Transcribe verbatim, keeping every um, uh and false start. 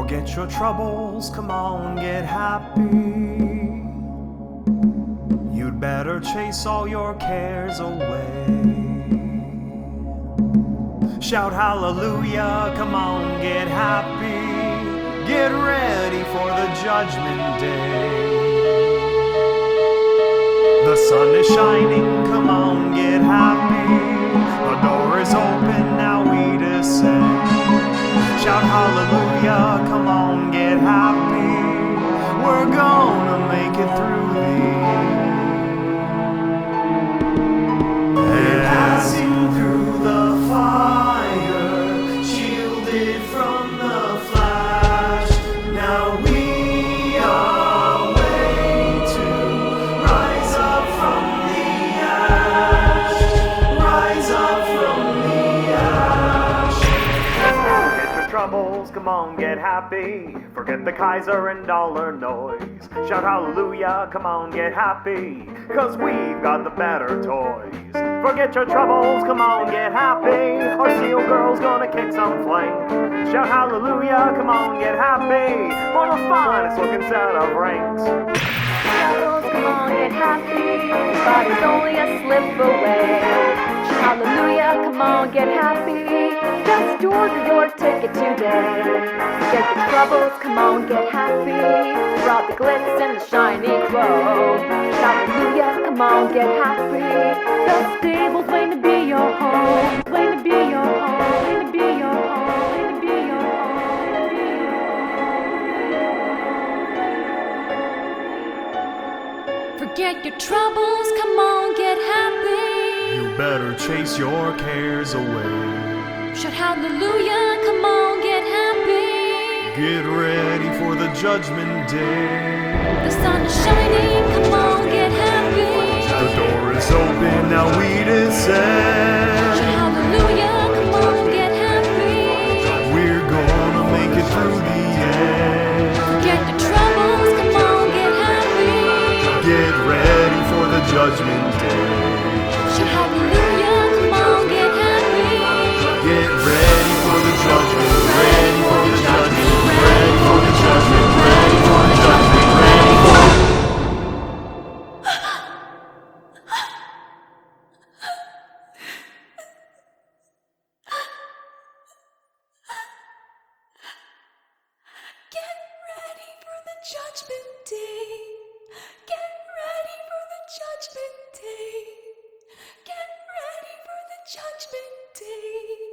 Forget your troubles, come on, get happy. You'd better chase all your cares away. Shout hallelujah, come on, get happy. Get ready for the judgment day. The sun is shining, come on, get happy. The door is open, now we descend. Shout hallelujah, come on, get happy. We're gonna make it through the end. Passing through the fire, shielded from the flash. Now we are way to rise up from the ash. Rise up from the ash. Forget your troubles, come on, get happy. Forget the Kaiser and dollar noise. Shout hallelujah, come on, get happy. Cause we've got the better toys. Forget your troubles, come on, get happy. Our steel girl's gonna kick some flank. Shout hallelujah, come on, get happy. For the finest looking set of ranks. Troubles, come on, get happy. Your body's only a slip away. Shout hallelujah, come on, get happy. Just order your ticket today. Forget the troubles, come on, get happy. For all the glitz and the shiny glow. Shout hallelujah, come on, get happy. The stable's waiting to be your home. Waiting to be your home. Waiting to be your home. Waiting to be your home. Forget your troubles, come on, get happy. You better chase your cares away. Shout hallelujah, come on, get happy. Get ready for the judgment day. The sun is shining, come on, get happy. The door is open, now we descend. Shout hallelujah, come on, get happy. We're gonna make it through the end. Forget the troubles, come on, get happy. Get ready for the judgment day. Shout hallelujah, come on, get happy. Get ready for the judgment, ready for the judgment, ready for the judgment, ready for the judgment, ready for the Get ready for the judgment day. Get ready for the judgment day. Get ready for the judgment day.